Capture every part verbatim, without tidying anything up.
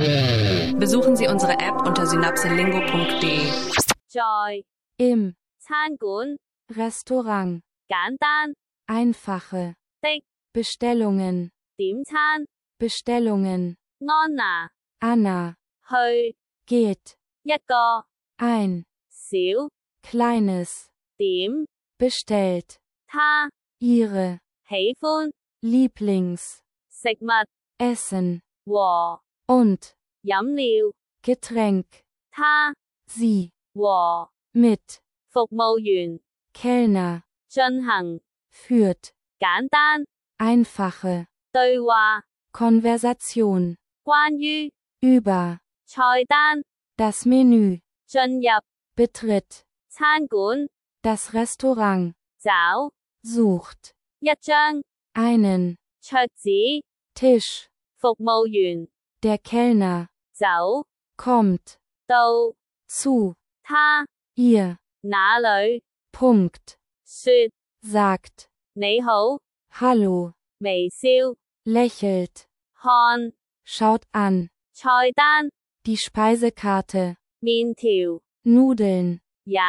Besuchen Sie unsere App unter synapselingo punkt de. 在 im 餐館 Restaurant, 簡單 einfache 的 Bestellungen, 點餐 Bestellungen, 安娜 Anna, 去 geht, 一個 ein, 小 kleines, 點 bestellt, 他 ihre, 喜歡 Lieblings, 食物 Essen, 和 und, 飲料 Getränk, 他 sie, 和 mit, 服務員 Kellner, 進行 führt, 簡單 einfache, 對話 Konversation, 關於 über, 菜單 das Menü, 進入 betritt, 餐館 das Restaurant, 找 sucht, 一張 einen, 桌子 Tisch, 服務員 der Kellner, 走 kommt, 到 zu, 他 ihr, 那裏 Punkt, 說 sagt, 你好 hallo, 微笑 lächelt, 看 schaut an, 菜單 die Speisekarte, 麵條 Nudeln, 也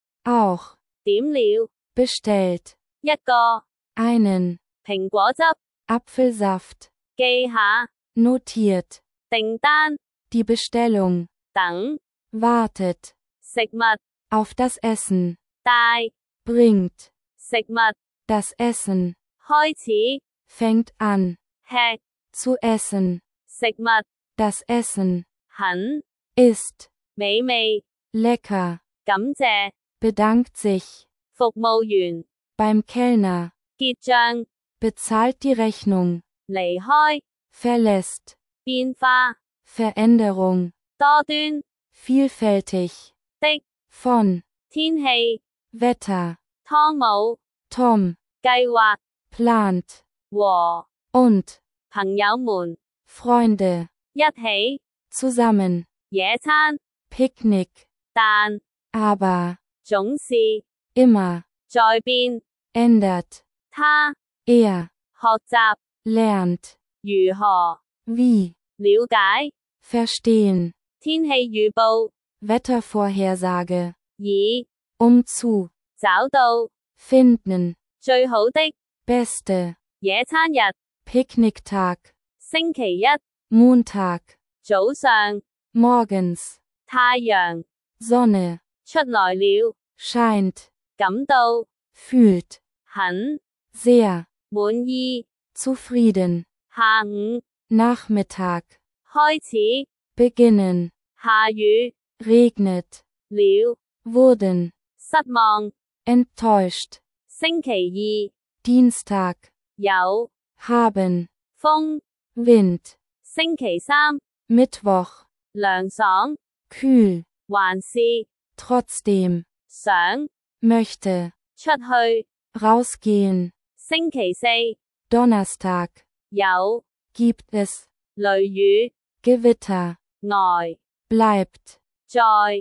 auch, 點了 bestellt, 一個 einen, 蘋果汁 Apfelsaft, 記下 notiert, 訂單 die Bestellung, 等 wartet, 食物 auf das Essen, 帶 bringt, 食物 das Essen, 開始 fängt an, 吃 zu essen, 食物 das Essen, 很 ist, 美味 lecker, 感謝 bedankt sich, 服務員 beim Kellner, 結帳 bezahlt die Rechnung, 離開 verlässt, 變化 Veränderung, 多端 vielfältig, 的 von, 天氣 Wetter, 湯姆 Tom, 計劃 plant, 和 und, 朋友們 Freunde, 一起 zusammen, 野餐 Picknick, 但 aber, 總是 immer, 在變 ändert, 他 er, 學習 lernt, 如何 wie, 了解 verstehen, 天氣預報 Wettervorhersage, 以 um zu, 找到 finden, 最好的 beste, 野餐日 Picknicktag, 星期一 Montag, 早上 morgens, 太陽 Sonne, 出來了 scheint, 感到 fühlt, 很 sehr, 滿意 zufrieden, 下午 Nachmittag, 開始 beginnen, 下雨 regnet, 了 wurden, 失望 enttäuscht, 星期 Dienstag, 二有 haben, 風 Wind, 星期三 Mittwoch, 涼爽 kühl, 還是 trotzdem, 想 möchte, 出去 rausgehen, 星期四 Donnerstag, 有 gibt es, 雷雨 Gewitter, 外 bleibt, 在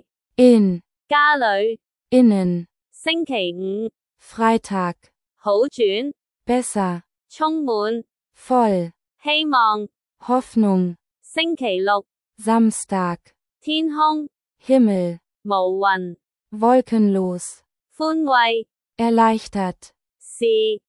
in, 家裏 innen, 星期五 Freitag, 好轉 besser, 充滿 voll, 希望 Hoffnung, 星期六 Samstag, 天空 Himmel, 無雲 wolkenlos, 寬慰 erleichtert, 是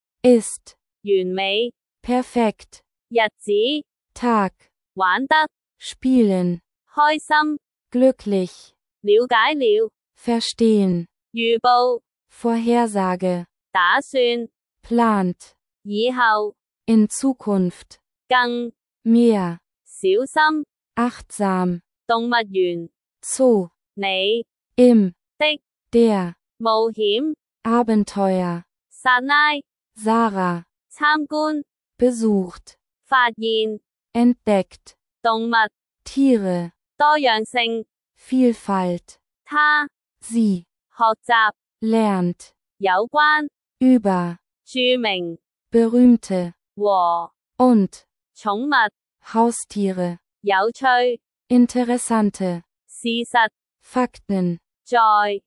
ist, 完美 perfekt, 日子 Tag, 玩得 spielen, 開心 glücklich, 了解了 verstehen, 預報 Vorhersage, 打算 plant, 以後 in Zukunft, 更 mehr, 小心 achtsam, 動物園 Zoo, 你 im, 的 der, 冒險 Abenteuer, 撒拉 Sarah, 參觀 besucht, 發現 entdeckt, 動物 Tiere, 多樣性 Vielfalt, 他 sie, 學習 lernt, 有關 über, 著名 berühmte, 和 und, 寵物 Haustiere, 有趣 interessante, 事實 Fakten, 在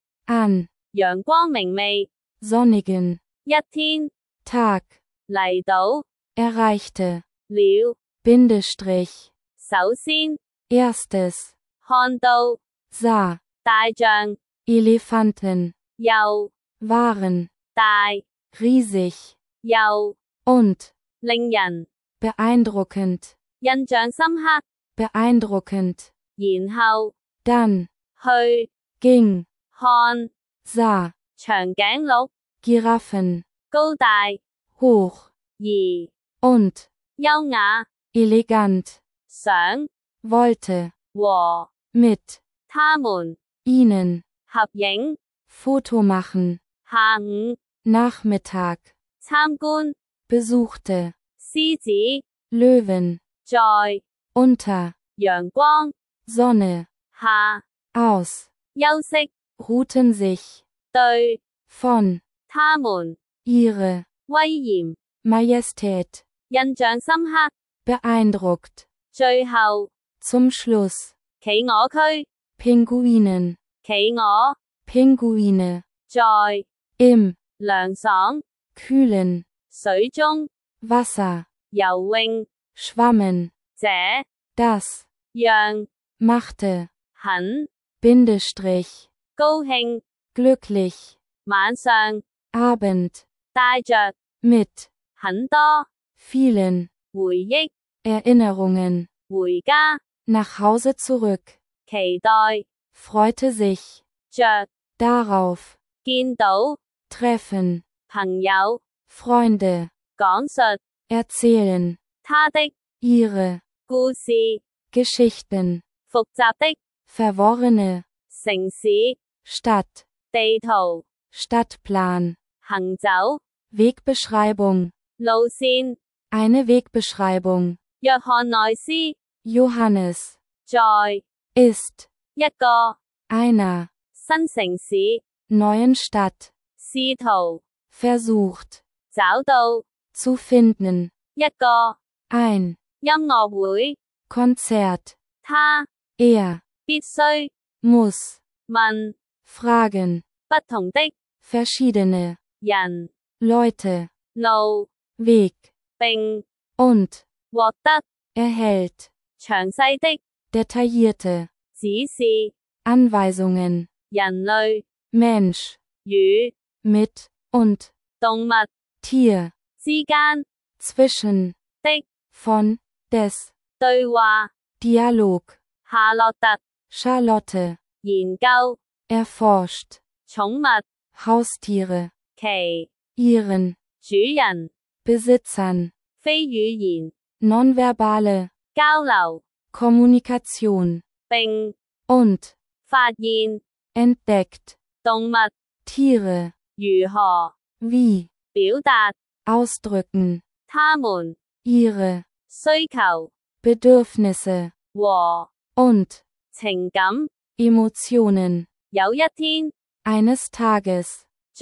an, 陽光明媚 sonnigen, 一天 Tag, 嚟到 erreichte, 了 Bindestrich, 首先 Erstes. 看到 Sah. 大象 Elefanten. 又 Waren. 大 Riesig. 又 Und. 令人 Beeindruckend. 印象深刻， Beeindruckend. 然後 Dann. 去 Ging. 看 Sah. 長頸鹿 Giraffen. 高大 Hoch. 而 Und. 優雅 Elegant. 想 Wollte. 和 Mit. 他們 Ihnen. 合影， Foto machen. 下午 Nachmittag. 參觀 Besuchte. 獅子 Löwen. 在 Unter. 陽光 Sonne. 下 Aus. 休息， Ruhten sich. 對 Von. 他們 Ihre. 威嚴 Majestät. 印象深刻。 Beeindruckt. 最後 Zum Schluss. 企鵝區 Pinguinen. 企鵝 Pinguine. 在 Im. 涼爽 Kühlen. 水中 Wasser. 游泳， Schwammen. 這 Das. 讓 Machte. 很 Bindestrich. 高興， Glücklich. 晚上 Abend. 帶着 Mit. 很多 Vielen. 回憶 Erinnerungen. 回家， Nach Hause zurück. 期待 Freute sich. 着 Darauf. 見到 Treffen. 朋友 Freunde. 講述 Erzählen. 他的 Ihre. 故事， Geschichten. 複雜的 Verworrene. 城市 Stadt. 地圖， Stadtplan. 行走 Wegbeschreibung. 路線。 Eine Wegbeschreibung. 約翰內斯 Johannes. 在 Ist. 一個 Einer. 新城市 Neuen Stadt. 試圖 Versucht. 找到 Zu finden. 一個 Ein. 音樂會， Konzert. 他 Er. 必須 Muss. 問 Fragen. 不同的 Verschiedene. 人 Leute. 路 Weg. 並 Und. 獲得 Erhält. 詳細的 Detaillierte. 指示。 Anweisungen. 人類 Mensch. 與 Mit. Und. 動物 Tier. 之間 Zwischen. 的 Von. Des. 對話。 Dialog. 夏洛特 Charlotte. 研究 Erforscht. 寵物 Haustiere. 其 Ihren. 主人 Besitzern. 非語言 Nonverbale. 交流 Kommunikation. 並 Und. 發現 Entdeckt. 動物 Tiere. 如何 Wie. 表達 Ausdrücken. 他們 Ihre. 需求 Bedürfnisse. 和 Und. 情感。 Emotionen. 有一天 Eines Tages. 在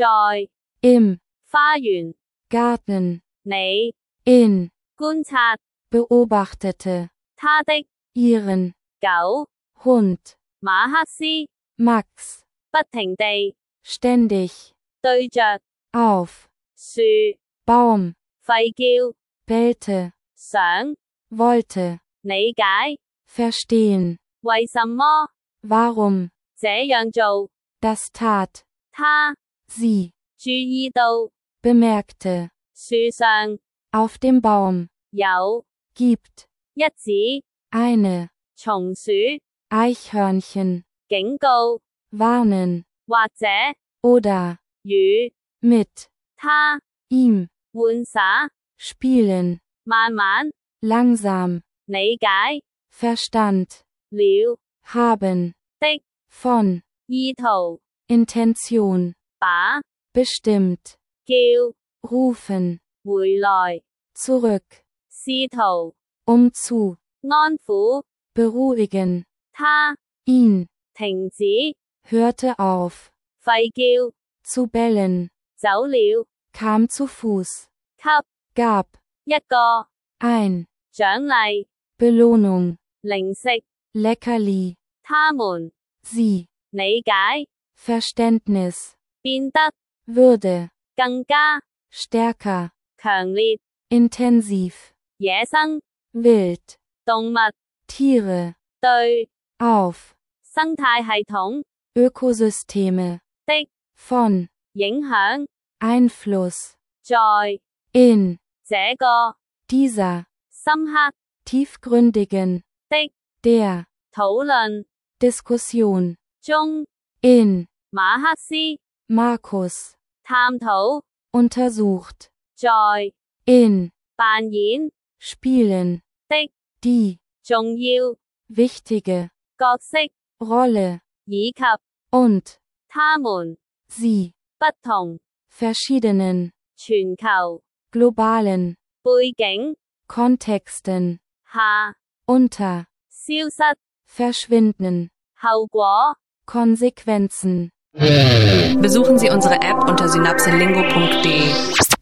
Im. 花園 Garten. 你 In. 觀察 Beobachtete. 他的 Ihren. 狗 Hund. 馬克思 Max. 不停地 Ständig. 對着 Auf. 樹 Baum. 吠叫 Bellte. 想 Wollte. 理解 Verstehen. 為什麼 Warum. 這樣做。 Das tat. 他 Sie. 注意到 Bemerkte. 樹上 Auf dem Baum. 有 Gibt. 一指 Eine. 松鼠 Eichhörnchen. 警告 Warnen. 或者 Oder. 與 Mit. 他 Ihm. 玩耍 Spielen. 慢慢 Langsam. 理解 Verstand. 了 Haben. 的 Von. 意圖 Intention. 把 Bestimmt. 叫 Rufen. 回來 Zurück. 試圖 Um zu. 安撫 Beruhigen. 他 Ihn. 停止 Hörte auf. 吠叫 Zu bellen. 走了 Kam zu Fuß. 給 Gab. 一個 Ein. 獎勵 Belohnung. 零食 Leckerli. 他們 Sie. 理解 Verständnis. 變得 Würde. 更加 Stärker. 強烈 Intensiv. 野生 Wild. 動物 Tiere. 對 auf, 生態系統 Ökosysteme, 的 von, 影響 Einfluss, 在 in, 這個 dieser, 深刻 tiefgründigen, 的 der, 討論 Diskussion, 中 in, 馬克思 Markus, 探討 untersucht, 在 in, 扮演 spielen, 的 die, 重要 wichtige, 角色 Rolle, 以及 und, 他們 sie, 不同 verschiedenen, 全球 globalen, 背景 Kontexten, 下 unter, 消失 verschwinden, 後果 Konsequenzen. Besuchen Sie unsere App unter synapselingo punkt de.